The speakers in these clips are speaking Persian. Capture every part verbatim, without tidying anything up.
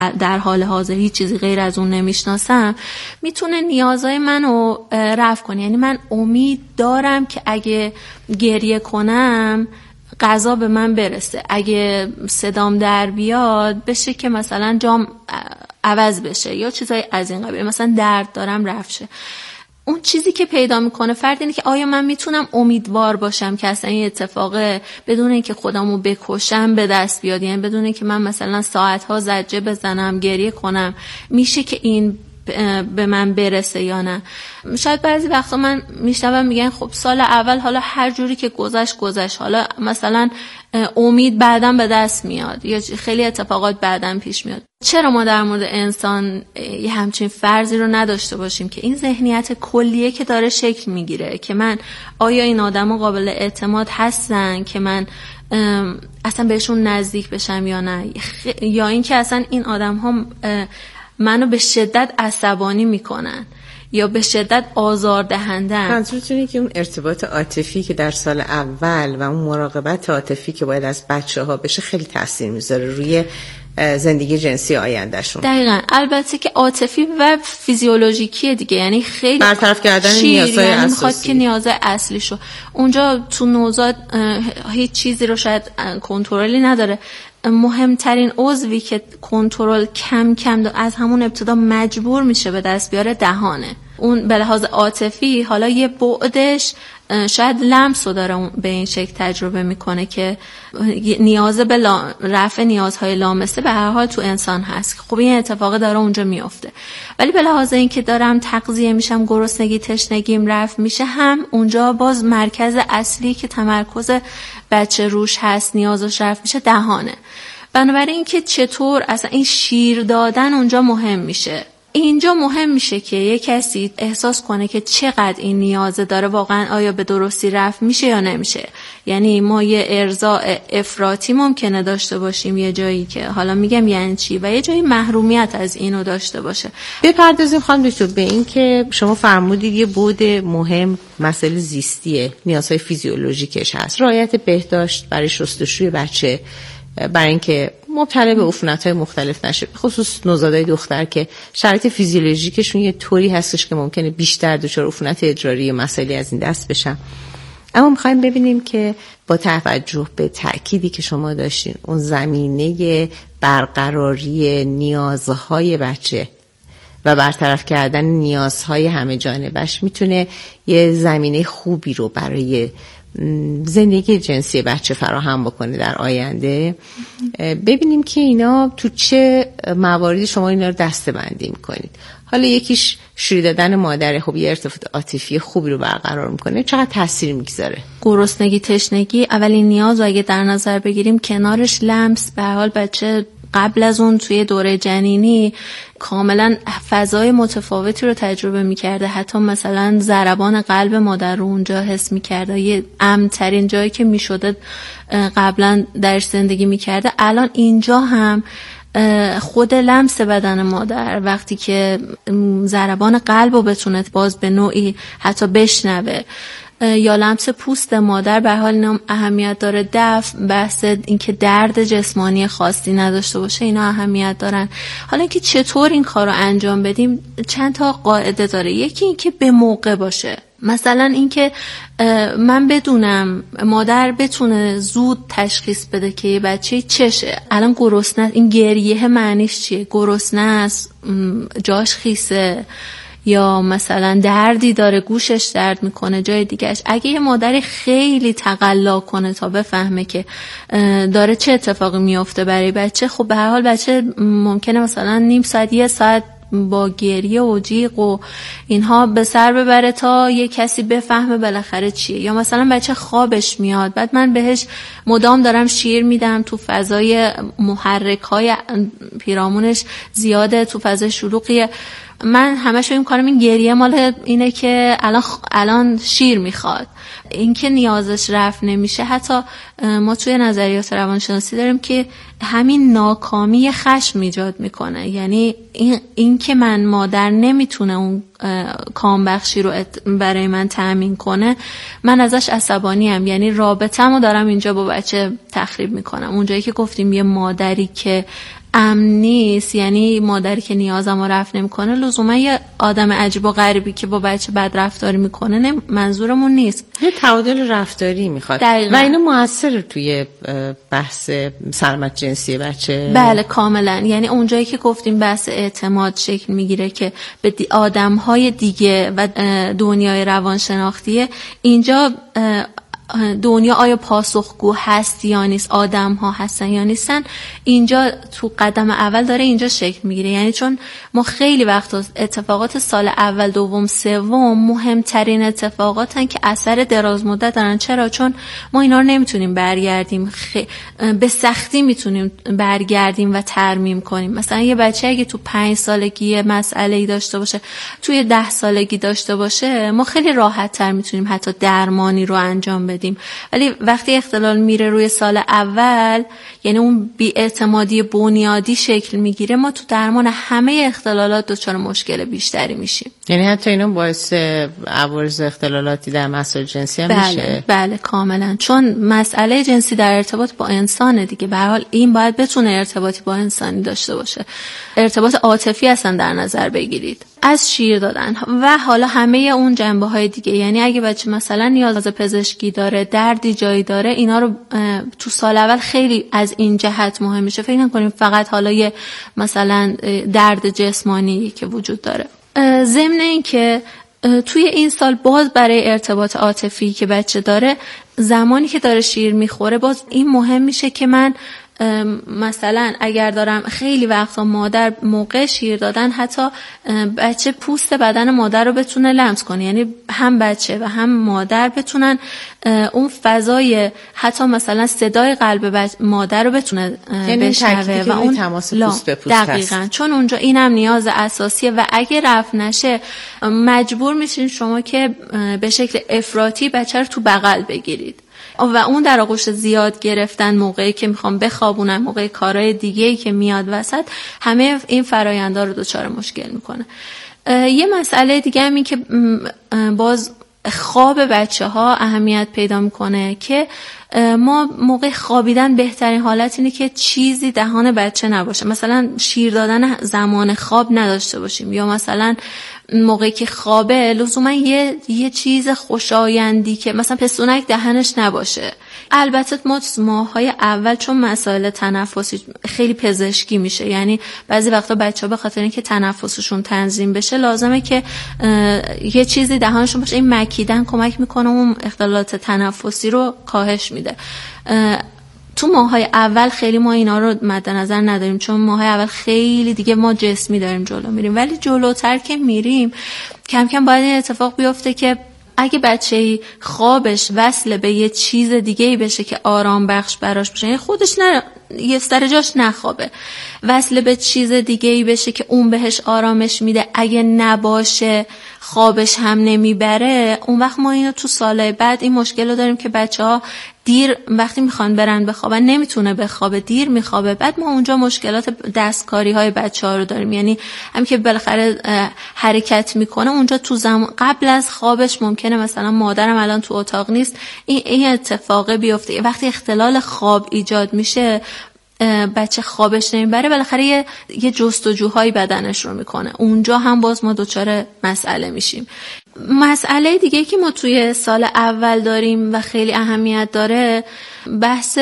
در حال حاضر هیچ چیزی غیر از اون نمیشناسم، میتونه نیازهای منو رفع کنه. یعنی من امید دارم که اگه گریه کنم غذا به من برسه، اگه صدام در بیاد بشه که مثلا جام عوض بشه یا چیزای از این قبیل، مثلا درد دارم رفع شه. اون چیزی که پیدا میکنه فرد اینه که آیا من میتونم امیدوار باشم که اصلا این اتفاق بدون اینکه خودمو بکشم به دست بیاد، یعنی بدون اینکه من مثلا ساعتها زجه بزنم گریه کنم میشه که این به من برسه یا نه. شاید بعضی وقتا من میشنوم میگن خب سال اول حالا هر جوری که گذشت گذشت، حالا مثلا امید بعداً به دست میاد یا خیلی اتفاقات بعداً پیش میاد. چرا ما در مورد انسان یه همچین فرضی رو نداشته باشیم که این ذهنیت کلیه که داره شکل میگیره که من آیا این آدما قابل اعتماد هستن که من اصلا بهشون نزدیک بشم یا نه، یا اینکه اصلا این آدم‌ها منو به شدت عصبانی میکنن یا به شدت آزاردهندن. منظورتون اینه که اون ارتباط عاطفی که در سال اول و اون مراقبت عاطفی که باید از بچه‌ها بشه خیلی تاثیر میذاره روی زندگی جنسی آیندهشون. دقیقاً. البته که عاطفی و فیزیولوژیکیه دیگه، یعنی خیلی برطرف کردن نیازهای یعنی اساسی. میخواد که نیازهای اصلیشو اونجا تو نوزاد هیچ چیزی رو شاید کنترلی نداره. مهمترین عضوی که کنترل کم کم از همون ابتدا مجبور میشه به دست بیاره دهانه. اون به لحاظ عاطفی حالا یه بعدش شاید لمس رو داره به این شکل تجربه میکنه که نیاز به لا... رفع نیازهای لامسه به هر حال تو انسان هست. خب این اتفاق داره اونجا میفته، ولی به لحاظ این که دارم تغذیه میشم، گرسنگی تشنگیم رفع میشه، هم اونجا باز مرکز اصلی که تمرکز بچه روش هست نیازش رفع میشه دهانه. بنابراین این که چطور اصلا این شیر دادن اونجا مهم میشه. اینجا مهم میشه که یک کسی احساس کنه که چقدر این نیازه داره، واقعا آیا به درستی رفع میشه یا نمیشه. یعنی ما یه ارضاء افراطی ممکنه داشته باشیم یه جایی که حالا میگم یعنی چی، و یه جایی محرومیت از اینو داشته باشه. بپردازیم خانم دکتر به این که شما فرمودید یه بود مهم مسئله زیستیه، نیازهای فیزیولوژیکش هست، رعایت بهداشت برای شستشوی بچه، برای اینکه مبتلا به عفونت‌های مختلف نشه، خصوص نوزادای دختر که شرایط فیزیولوژیکشون یه طوری هستش که ممکنه بیشتر دچار عفونت ادراری و مسائلی از این دست بشن. اما می‌خوایم ببینیم که با توجه به تأکیدی که شما داشتین اون زمینه برقراری نیازهای بچه و برطرف کردن نیازهای همه جانبش میتونه یه زمینه خوبی رو برای زندگی جنسی بچه فراهم بکنه در آینده. ببینیم که اینا تو چه مواردی شما اینا رو دسته بندی میکنید. حالا یکیش شیر دادن مادر، خب یه ارتباط عاطفی خوبی رو برقرار میکنه، چقدر تاثیر میگذاره. گرسنگی تشنگی اولین نیاز رو اگه در نظر بگیریم، کنارش لمس، به هر حال بچه قبل از اون توی دوره جنینی کاملا فضای متفاوتی رو تجربه میکرده، حتی مثلا ضربان قلب مادر رو اونجا حس میکرده، یه امن‌ترین جایی که میشده قبلا درش زندگی میکرده. الان اینجا هم خود لمس بدن مادر وقتی که ضربان قلب رو بتونه باز به نوعی حتی بشنوه، یا لمس پوست مادر، به حال اینا اهمیت داره. دفع، بحث اینکه درد جسمانی خاصی نداشته باشه، اینا اهمیت دارن. حالا اینکه چطور این کار رو انجام بدیم چند تا قاعده داره. یکی اینکه به موقع باشه، مثلا اینکه من بدونم مادر بتونه زود تشخیص بده که یه بچه چشه، الان گرسنه، این گریه معنیش چیه، گرسنه است، جاش خیسه، یا مثلا دردی داره، گوشش درد میکنه، جای دیگهش. اگه یه مادر خیلی تقلا کنه تا بفهمه که داره چه اتفاقی میفته برای بچه، خب به هر حال بچه ممکنه مثلا نیم ساعت یه ساعت با گریه و جیغ و اینها به سر ببره تا یه کسی بفهمه بالاخره چیه. یا مثلا بچه خوابش میاد، بعد من بهش مدام دارم شیر میدم، تو فضای محرک های پیرامونش زیاده، تو فضای شلوغیه، من همش فکر می‌کنم این گریه مال اینه که الان الان شیر میخواد. این که نیازش رفع نمیشه. حتی ما توی نظریات روانشناسی داریم که همین ناکامی خشم ایجاد میکنه، یعنی این, این که من مادر نمیتونه اون کامبخشی رو برای من تأمین کنه، من ازش عصبانی ام، یعنی رابطه‌مو دارم اینجا با بچه تخریب میکنم. اونجایی که گفتیم یه مادری که امن نیست، یعنی مادری که نیازمو رفع نمیکنه لزوما یه آدم عجیب و غریبی که با بچه بد رفتاری میکنه منظورمون نیست. یه تعادل رفتاری میخواد دقیقا. و اینو موثر توی بحث سلامت جنسی بچه. بله کاملا. یعنی اونجایی که گفتیم بحث اعتماد شکل میگیره که به آدمهای دیگه و دنیای روانشناختیه، اینجا دنیا آیا پاسخگو هست یا نیست، آدم ها هستن یا نیستن، اینجا تو قدم اول داره اینجا شکل میگیره. یعنی چون ما خیلی وقتا اتفاقات سال اول دوم سوم مهمترین اتفاقاتن که اثر دراز مدت دارن. چرا؟ چون ما اینا رو نمیتونیم برگردیم، خ... به سختی میتونیم برگردیم و ترمیم کنیم. مثلا یه بچه اگه تو پنج سالگی مسئله‌ای داشته باشه، توی ده سالگی داشته باشه، ما خیلی راحت تر میتونیم حتی درمانی رو انجام بدیم. ولی وقتی اختلال میره روی سال اول، یعنی اون بی‌اعتمادی بنیادی شکل میگیره، ما تو درمان همه اختلالات دچار مشکل بیشتری میشیم. یعنی حتی اینو باعث عوارض اختلالاتی در مسائل جنسی هم بله، میشه؟ بله کاملا. چون مسئله جنسی در ارتباط با انسانه دیگه، به هر حال این باید بتونه ارتباطی با انسانی داشته باشه، ارتباط عاطفی اصلا در نظر بگیرید، از شیر دادن و حالا همه اون جنبه های دیگه. یعنی اگه بچه مثلا نیاز پزشکی داره، دردی جایی داره، اینا رو تو سال اول خیلی از این جهت مهم میشه. فکر نکنیم فقط حالا یه مثلا درد جسمانی که وجود داره. ضمن این که توی این سال باز برای ارتباط عاطفی که بچه داره، زمانی که داره شیر میخوره، باز این مهم میشه که من مثلا اگر دارم خیلی وقتا مادر موقع شیر دادن حتی بچه پوست بدن مادر رو بتونه لمس کنه، یعنی هم بچه و هم مادر بتونن اون فضای حتی مثلا صدای قلب مادر رو بتونه بشنوه و اون تماس پوست به پوست دقیقاً هست. چون اونجا اینم نیاز اساسیه و اگه رفع نشه مجبور میشین شما که به شکل افراطی بچه رو تو بغل بگیرید و اون در آغوش زیاد گرفتن موقعی که میخوام بخوابونن، موقع کارهای دیگه‌ای که میاد وسط، همه این فرایندا رو دچار مشکل میکنه. یه مسئله دیگه هم این که باز خواب بچه ها اهمیت پیدا میکنه که ما موقع خوابیدن بهترین حالت اینه که چیزی دهان بچه نباشه، مثلا شیر دادن زمان خواب نداشته باشیم، یا مثلا موقعی که خوابه لزوما یه یه چیز خوشایندی که مثلا پستونک دهنش نباشه. البته ما تو ماه‌های اول چون مسائل تنفسی خیلی پزشکی میشه، یعنی بعضی وقتا بچه‌ها به خاطر اینکه تنفسشون تنظیم بشه لازمه که یه چیزی دهانشون باشه. این مکیدن کمک میکنه اون اختلالات تنفسی رو کاهش میده. تو ماهای اول خیلی ما اینا رو مد نظر نداریم، چون ماهای اول خیلی دیگه ما جسمی داریم جلو میریم، ولی جلوتر که میریم کم کم باید این اتفاق بیفته که اگه بچه‌ای خوابش وصل به یه چیز دیگه‌ای بشه که آرام بخش براش بشه، یعنی خودش نه یه سر جاش نخوابه، وصل به چیز دیگه‌ای بشه که اون بهش آرامش میده، اگه نباشه خوابش هم نمیبره، اون وقت ما اینو تو سالهای بعد این مشکل رو داریم که بچه‌ها دیر وقتی میخوان برن بخوابن نمیتونه بخوابه، دیر میخوابه. بعد ما اونجا مشکلات دستکاری های بچه‌ها رو داریم، یعنی هم که بالاخره حرکت میکنه اونجا تو زمان قبل از خوابش ممکنه مثلا مادرم الان تو اتاق نیست، این این اتفاق بیفته. وقتی اختلال خواب ایجاد میشه بچه خوابش نمیبره، بالاخره یه, یه جستجوهای بدنش رو میکنه، اونجا هم باز ما دچار مسئله میشیم. مسئله دیگه که ما توی سال اول داریم و خیلی اهمیت داره بحث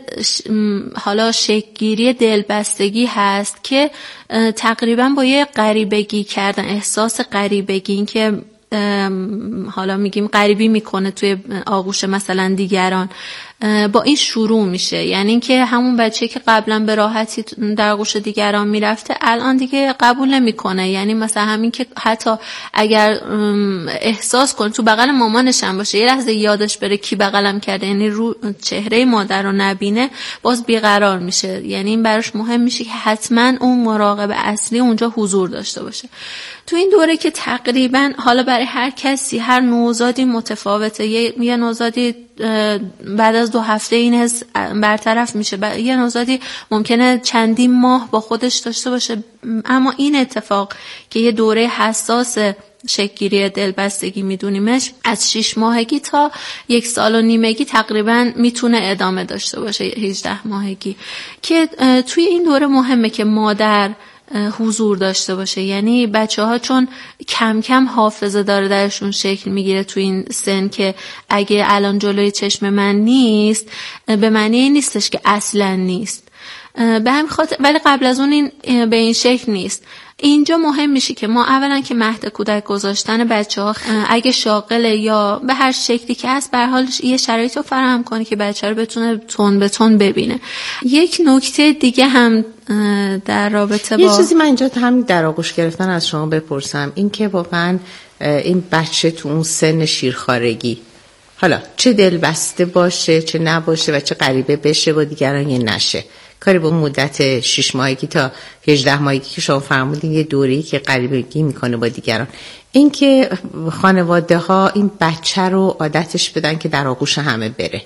حالا شکل‌گیری دلبستگی هست که تقریبا با یه غریبگی کردن، احساس غریبگی، این که حالا میگیم غریبی میکنه توی آغوش مثلا دیگران، با این شروع میشه. یعنی اینکه همون بچه که قبلا به راحتی در آغوش دیگران میرفته الان دیگه قبول نمیکنه. یعنی مثلا همین که حتی اگر احساس کنه تو بغل مامانش هم باشه، یه لحظه یادش بره کی بغلم کرده، یعنی رو چهره مادر رو نبینه، باز بیقرار میشه. یعنی این براش مهم میشه که حتما اون مراقب اصلی اونجا حضور داشته باشه. تو این دوره که تقریبا حالا برای هر کسی هر نوزادی متفاوته، یه, یه نوزادی بعد از دو هفته این حس برطرف میشه، یه نوزادی ممکنه چندین ماه با خودش داشته باشه. اما این اتفاق که یه دوره حساس شکل‌گیری دلبستگی میدونیمش از شش ماهگی تا یک سال و نیمگی تقریبا میتونه ادامه داشته باشه، هجده ماهگی، که توی این دوره مهمه که مادر حضور داشته باشه. یعنی بچه ها چون کم کم حافظه داره درشون شکل میگیره تو این سن که اگه الان جلوی چشم من نیست به معنی این نیستش که اصلا نیست، به همین خاطر، ولی قبل از اون این به این شکل نیست. اینجا مهم میشه که ما اولا که مهد کودک گذاشتن بچه ها اگه شاغله یا به هر شکلی که هست به هر حال یه شرایط رو فراهم کنه که بچه رو بتونه تون به تون ببینه. یک نکته دیگه هم در رابطه با یه چیزی من اینجا هم در آغوش گرفتن از شما بپرسم، این که واقعا این بچه تو اون سن شیرخوارگی حالا چه دل بسته باشه چه نباشه و چه غریبه بشه با دیگران یا نشه، کاری با مدت شش ماهگی تا هجده ماهگی که شما فرمودین یه دوره‌ای که غریبگی میکنه با دیگران، این که خانواده ها این بچه رو عادتش بدن که در آغوش همه بره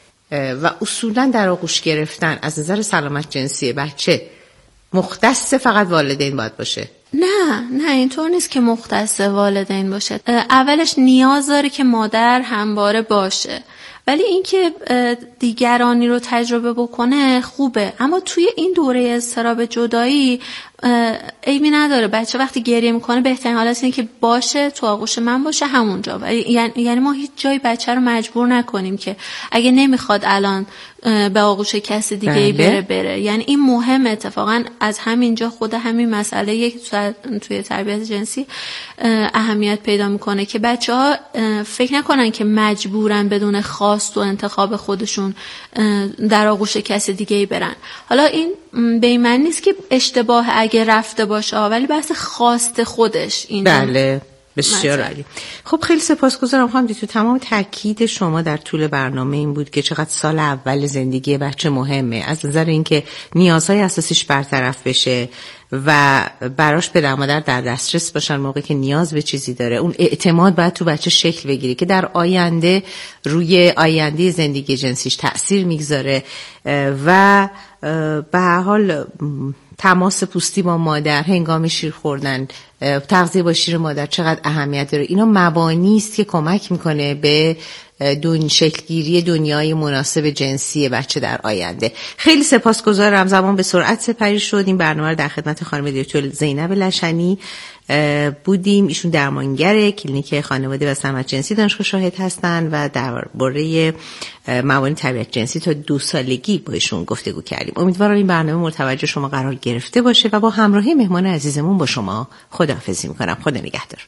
و اصولا در آغوش گرفتن از نظر سلامت جنسی بچه مختص فقط والدین باید باشه. نه نه اینطور نیست که مختص والدین باشه. اولش نیاز داره که مادر همواره باشه، ولی اینکه دیگرانی رو تجربه بکنه خوبه، اما توی این دوره اضطراب جدایی عیبی نداره. بچه وقتی گریه میکنه بهترین حالت اینه که باشه تو آغوش من باشه همونجا، یعنی ما هیچ جای بچه رو مجبور نکنیم که اگه نمیخواد الان به آغوش کسی دیگه ای بره بره. یعنی این مهم اتفاقا از همینجا خود همین مسئله یک توی تربیت جنسی اهمیت پیدا میکنه که بچه ها فکر نکنن که مجبورن بدون خواست و انتخاب خودشون در آغوش کسی دیگه ای برن. حالا این به این معنی نیست که اشتباه اگه رفته باشه، ولی بحث خواست خودش این. بله بسیار عالی. خب خیلی سپاسگزارم خانم دیتو. تمام تاکید شما در طول برنامه این بود که چقدر سال اول زندگی بچه مهمه از نظر اینکه نیازهای اساسیش برطرف بشه و براش پدر مادر در دسترس باشن موقعی که نیاز به چیزی داره. اون اعتماد باید تو بچه شکل بگیره که در آینده روی آینده زندگی جنسیش تأثیر میگذاره و به هر حال تماس پوستی با مادر هنگام شیر خوردن، تغذیه با شیر مادر چقدر اهمیت داره. اینا مبانی است که کمک میکنه به دون شکلگیری دنیای مناسب جنسی بچه در آینده. خیلی سپاسگزارم. زمان به سرعت سپری شد. این برنامه رو در خدمت خانم دکتر زینب لشنی بودیم. ایشون درمانگر کلینیک خانواده و سلامت جنسی دانشگاه شاهد هستند و درباره موانع تربیت جنسی تا دو سالگی با ایشون گفتگو کردیم. امیدوارم این برنامه متوجه شما قرار گرفته باشه و با همراهی مهمان عزیزمون با شما خداحافظی میکنم. خدا نگهدار.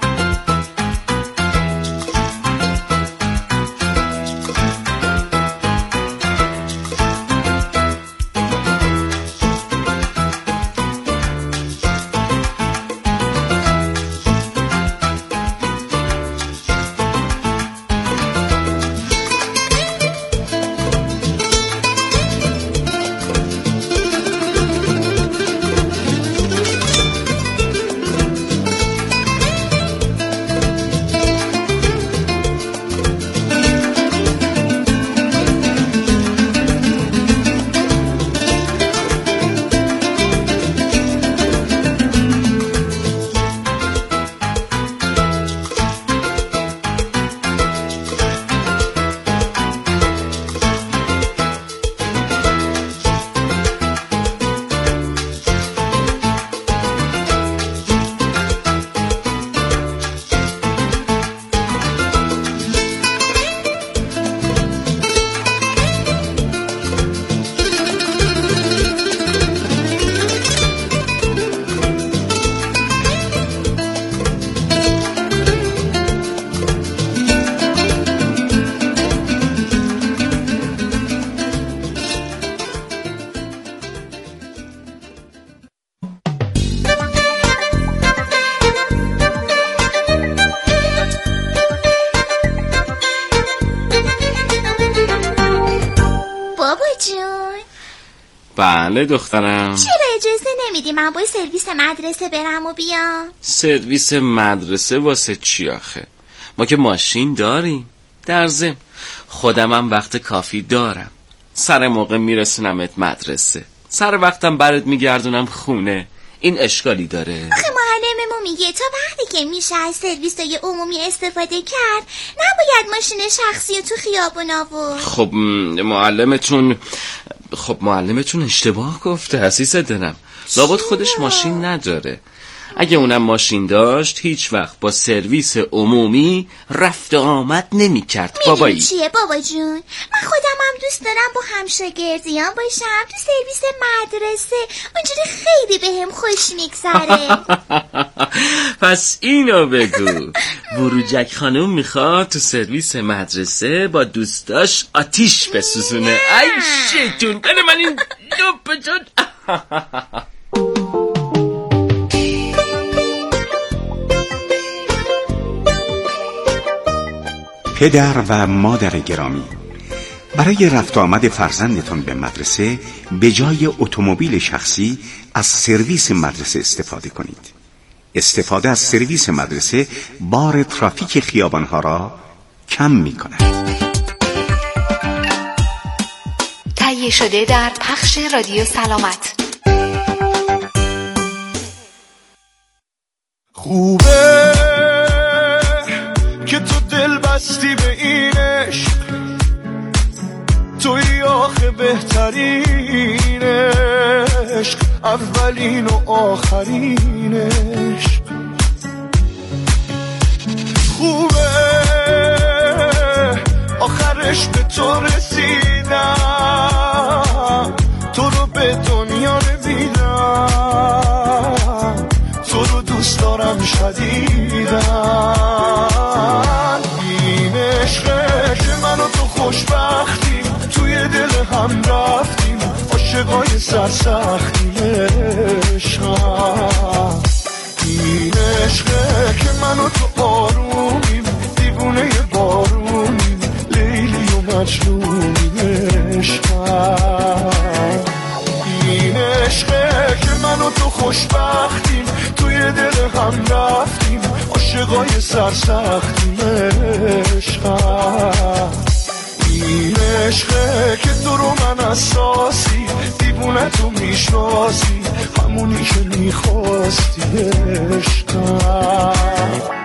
بله دخترم. چرا اجازه نمیدی من با سرویس مدرسه برم و بیام؟ سرویس مدرسه واسه چی آخه؟ ما که ماشین داریم. در ضمن خودمم وقت کافی دارم. سر موقع میرسونمت مدرسه، سر وقتم برات میگردونم خونه. این اشکالی داره؟ آخه معلم معلممون میگه تا وقتی که میشه از سرویس‌های عمومی استفاده کرد نباید ماشین شخصی تو خیابون آورد. خب معلمتون خب معلمتون اشتباه گفته عزیز دلم. لابد خودش ماشین نداره. اگه اونم ماشین داشت هیچ وقت با سرویس عمومی رفت و آمد نمی کرد. بابایی میدونی چیه بابا جون؟ من خودم هم دوست دارم با همشاگردیان باشم تو سرویس مدرسه، اونجوری خیلی به هم خوش میگذره. پس اینو بگو. بروجک خانوم میخواد تو سرویس مدرسه با دوستاش آتیش بسوزونه. ای شیطون بله من این لپ جون. پدر و مادر گرامی، برای رفت و آمد فرزندتون به مدرسه به جای اتومبیل شخصی از سرویس مدرسه استفاده کنید. استفاده از سرویس مدرسه بار ترافیک خیابانها را کم می کند. تهیه شده در پخش رادیو سلامت. خوبه که تو دل بستی به این عشق، توی آخه بهترین عشق، اولین و آخرین عشق. خوبه آخرش به تو رسیدم، تو رو به دنیا نمیدم، تو رو دوست دارم شدیدم. این عشقه که من و تو خوشبختیم، توی دل هم رفتیم، عاشقای سرسختیم. عشقم این عشقه که من و تو آرومیم، دیوونه بارونیم، لیلی و مجنونیم. عشقم این عشقه که من و تو خوشبختیم، توی دل هم رفتیم، عاشقای سرسختیم. عشقم این عشقه که تو رو من اساسی، دیوونه تو میشناسی، همونی که میخواستی. عشقم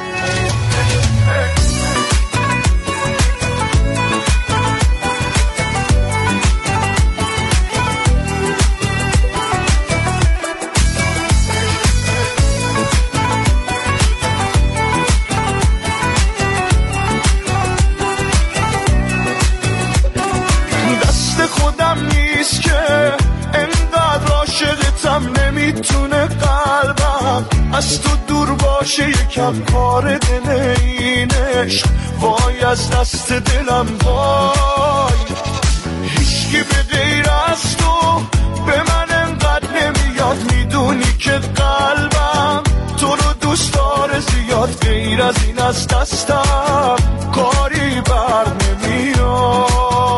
نمیتونه قلبم از تو دور باشه، یکم کار دل این عشق. وای از دست دلم وای، هیچکی به غیر از تو به من انقدر نمیاد. میدونی که قلبم تو رو دوست داره زیاد، غیر از این از دستم کاری بر نمیاد.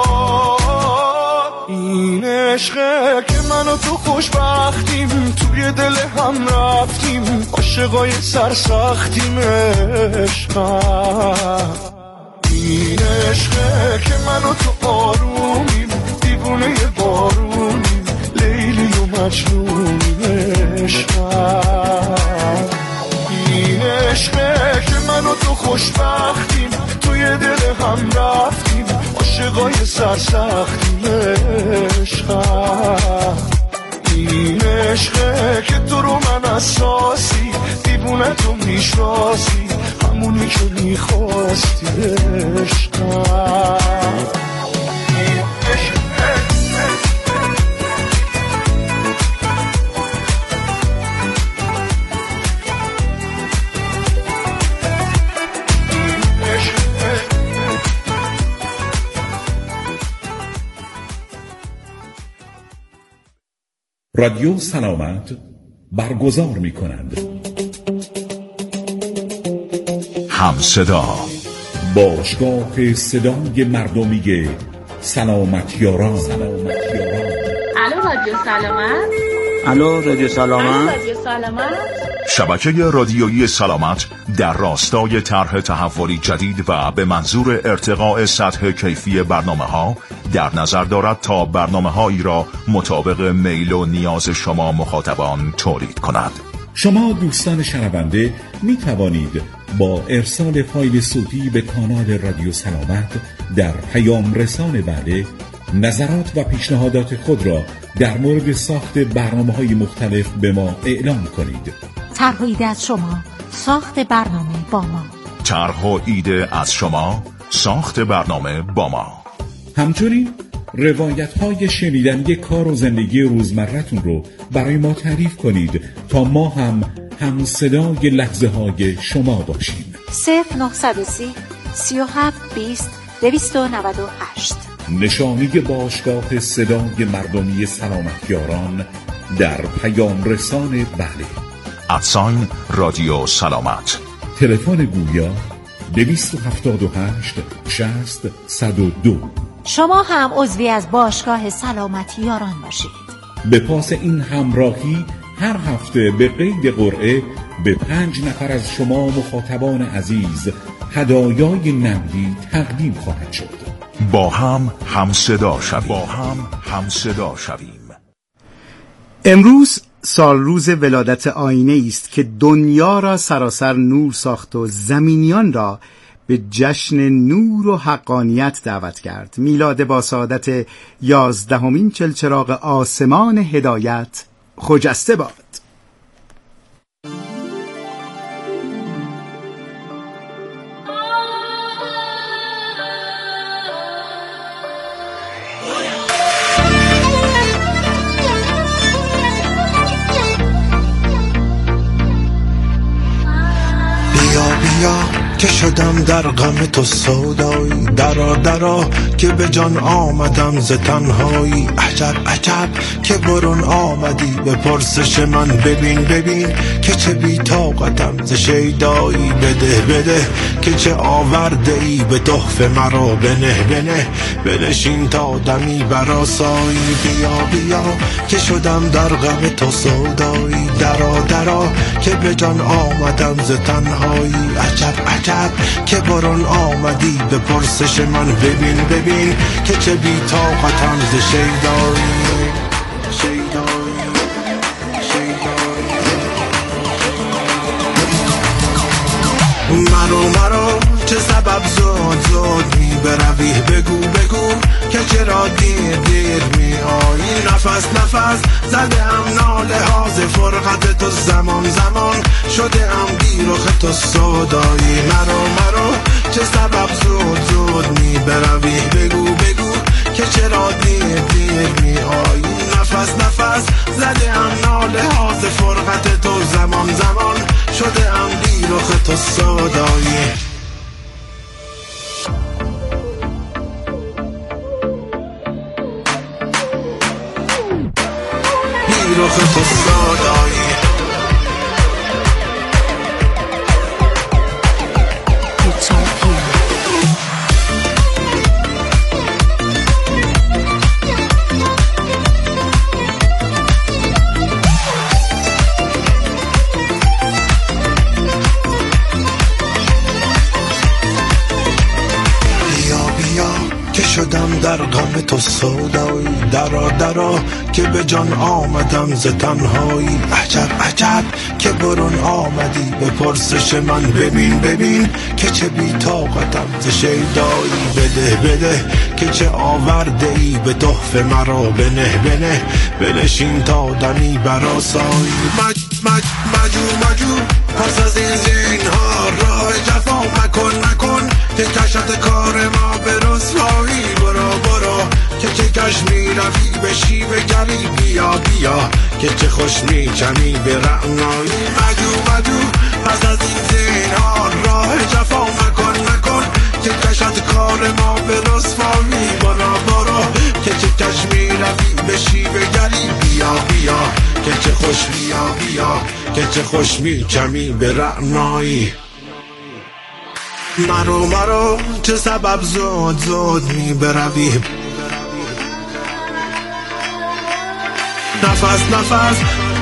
این عشقه که من و تو خوشبختیم، توی دل هم رفتیم، عاشقای سرسختیم. عشقم این عشقه که من و تو آرومیم، دیوونه بارونیم، لیلی و مجنونیم. عشقم این عشقه که من و تو خوشبختیم، توی دل هم رفتیم، عاشقای سرسختیم. عشقم این عشقه که تو رو من اساسی، دیوونه تو میشناسی، همونی که میخواستی. عشقم این عشقه رادیو سلامت برگزار می کند همصدا، باشگاه صدای مردمی سلامت یاران. الو رادیو سلامت. الو رادیو سلامت. رادیو سلامت. شبکه رادیویی سلامت در راستای طرح تحولی جدید و به منظور ارتقاء سطح کیفی برنامه‌ها در نظر دارد تا برنامه‌هایی را مطابق میل و نیاز شما مخاطبان تولید کند. شما دوستان شنونده می توانید با ارسال فایل صوتی به کانال رادیو سلامت در پیام رسان بعد نظرات و پیشنهادات خود را در مورد ساخت برنامه‌های مختلف به ما اعلام کنید. طرح و ایده از شما، ساخت برنامه با ما. طرح و ایده از شما، ساخت برنامه با ما. همچنین روایت‌های شنیدنی کار و زندگی روزمرتون رو برای ما تعریف کنید تا ما هم هم صدای لحظه‌های شما باشیم. صفر نهصد و سی سی و هفت بیست دویست و نود و هشت. نشانی باشگاه صدای مردمی سلامتیاران در پیام رسان بله. ادساین رادیو سلامت. تلفن گویا دویست و هفتاد و هشت شصت صد و دو. شما هم عضوی از باشگاه سلامتیاران باشید. به پاس این همراهی هر هفته به قید قرعه به پنج نفر از شما مخاطبان عزیز هدایای نقدی تقدیم خواهد شد. با هم هم صدا شویم. با هم هم صدا شویم. امروز سال روز ولادت آینه است که دنیا را سراسر نور ساخت و زمینیان را به جشن نور و حقانیت دعوت کرد. میلاد با سعادت یازدهمین چلچراغ آسمان هدایت خجسته باد. که شدم در غم تو سودایی، درا درا که به جان آمدم ز تنهایی. عجب عجب که برون آمدی به پرسش من، ببین ببین که چه بی طاقتم ز شیدایی. بده بده که چه آورده ای به تحفه مرا، بنه بنه بنشین تا دمی برآسایی. بیا بیا که شدم در غم تو سودایی، درا درا که به جان آمدم ز تنهایی. عجب عجب که برون آمدی به پرسش من، ببین ببین که چه بی طاقتم ز شیدایی. مرو مرو چه سبب زود زود می بروی، بگو بگو که چرا دیر دیر می آیی. نفس نفس زده هم ناله ها ز فرقت تو، زمان زمان شده هم بی رخ تو سودایی. مرو مرو چه سبب زود زود می بروی، بگو بگو که چرا دیر دیر می آیی. نفس نفس زده هم ناله ها ز فرقت تو، زمان زمان شده هم بی رخ تو سودایی. بی رخ تو سودایی. شدم در غم تو سودایی، درا درا که به جان آمدم ز تنهایی. عجب عجب که برون آمدی به پرسش من، ببین ببین که چه بی طاقتم ز شیدایی. بده بده که چه آورده ای به تحفه مرا، بنه بنه بنشین تا دمی برآسایی. مج مج مجو مجو پس از این زینهار راه جفا مکن مکن که کشت کار ما به رسوایی. برو برو که چه کش می روی به شیب گری، بیا بیا که چه خوش می چمی به رعنایی. مجو مجو پس از این زینهار راه جفا مکن مکن که کشت کار ما به رسوایی. برو برو که چه کش می روی به شیب گری، بیا بیا که چه خوش بیا بیا که چه خوش می چمی به رعنایی. مرو مرو چه سبب زود زود می بروی، نفس نفس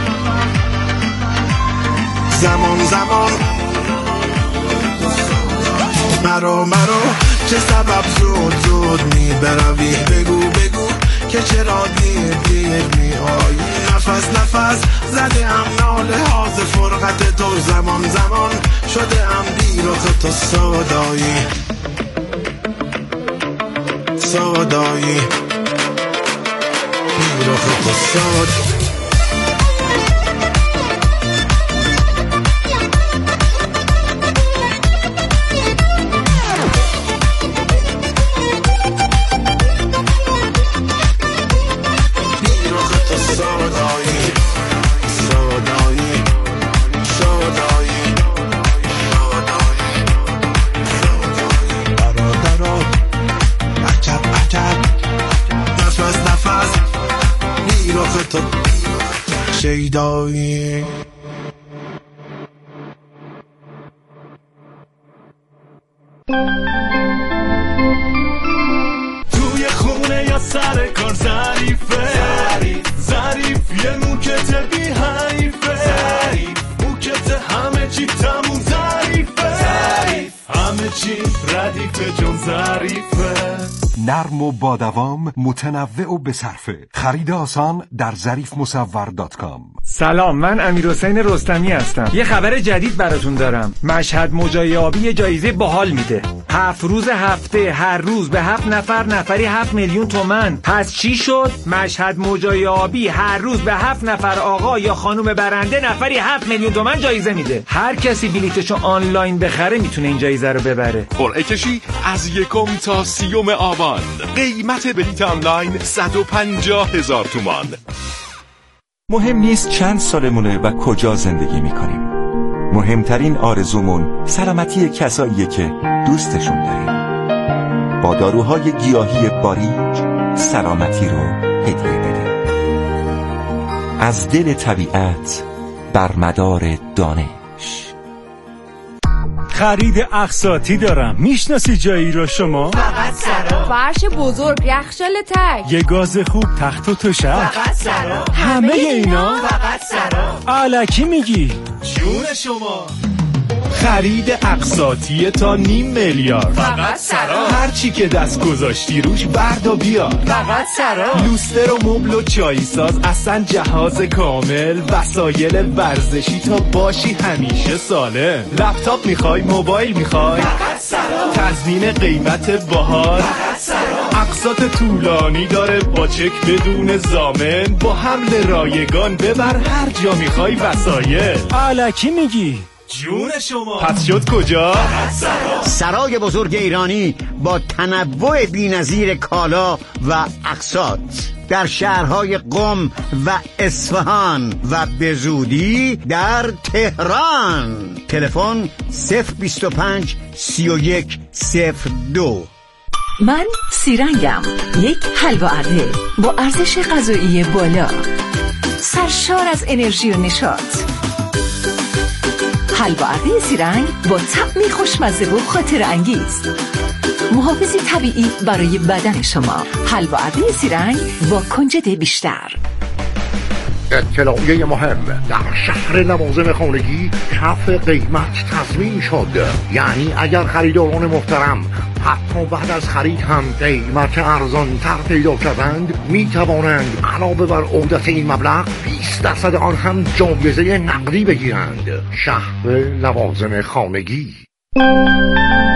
زمان زمان. مرو مرو چه سبب زود زود می بروی، بگو بگو که چرا دیر دیر می آیی. نفس نفس زده هم ناله ها ز فرقت تو زمان زمان شده ام بیرخ تو سودایی سودایی بیرخ تو سودایی شیدایی توی خونه یا سر کار ظریفه ظریف یه موکت بی حیفه موکت همه چی تموم ظریفه همه چی ردیفه جون ظریفه نرم و با دوام، متنوع و بصرفه. خرید آسان در ظریف مصور دات کام. سلام، من امیرحسین رستمی هستم. یه خبر جدید براتون دارم. مشهد موجای آبی یه جایزه باحال میده. هفت روز هفته هر روز به هفت نفر نفری هفت میلیون تومن. پس چی شد؟ مشهد موجای آبی هر روز به هفت نفر آقا یا خانم برنده نفری هفت میلیون تومن جایزه میده. هر کسی بلیتشو آنلاین بخره میتونه این جایزه رو ببره. قرعه کشی از یکم تا سیوم آبان. قیمت بلیت آنلاین صد و پنجاه هزار تومان. مهم نیست چند سالمونه و کجا زندگی میکنیم. مهمترین آرزومون سلامتی کساییه که دوستشون داریم. با داروهای گیاهی باریک سلامتی رو هدیه بدیم. از دل طبیعت بر مدار دانش. خرید اقساطی دارم. میشناسی جایی رو شما؟ فقط سرا. فرش بزرگ، یخچال تک، یه گاز خوب، تخت و توشک. فقط سرا. همه اینا فقط سرا. الکی میگی؟ جون شما. خرید اقساطی تا نیم میلیارد. فقط سرا. هر چی که دست گذاشتی روش بردا بیار. فقط سرا. لوستر و مبل و چای ساز، اصلا جهاز کامل، وسایل ورزشی تا باشی همیشه سالم. لپتاپ میخوای، موبایل میخوای، فقط سرا. تضمین قیمت باحال. فقط سرا. اقساط طولانی داره با چک بدون ضامن، با حمل رایگان ببر هر جا میخوای وسایل. الکی میگی؟ جون شما. پس شد کجا؟ سرای بزرگ ایرانی با تنوع بی‌نظیر کالا و اقساط در شهرهای قم و اصفهان و به زودی در تهران. تلفن صفر بیست و پنج سی و یک صفر دو. من سیرنگم، یک حلوه‌ارده با ارزش غذایی بالا، سرشار از انرژی و نشاط. حلوه‌ارده سیرنگ با طعمی خوشمزه و خاطر انگیز، محافظی طبیعی برای بدن شما. حلوه‌ارده سیرنگ با کنجد بیشتر. اطلاعیه مهم: در شهر لوازم خانگی کف قیمت تضمین شد. یعنی اگر خریداران محترم حتی بعد از خرید هم قیمت ارزان تر پیدا کردند، می توانند علاوه بر عودت این مبلغ بیست درصد آن هم جایزه نقدی بگیرند. شهر لوازم خانگی.